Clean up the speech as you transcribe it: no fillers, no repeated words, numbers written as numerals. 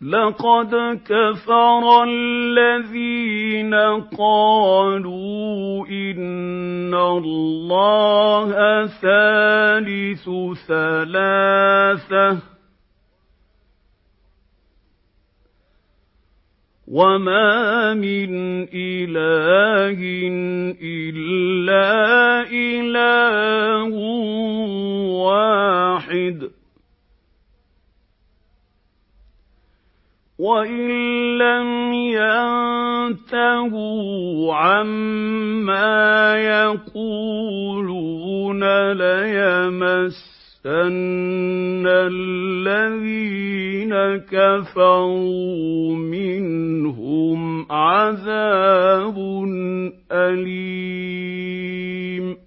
لَقَدْ كَفَرَ الَّذِينَ قَالُوا إِنَّ اللَّهَ ثَالِثُ ثَلَاثَةٍ ۘ وَمَا مِنْ إِلَٰهٍ إِلَّا إِلَٰهٌ وَاحِدٌ ۚ وَإِن لَّمْ يَنتَهُوا عَمَّا يَقُولُونَ لَيَمَسَّنَّ الَّذِينَ كَفَرُوا مِنْهُمْ عَذَابٌ أَلِيمٌ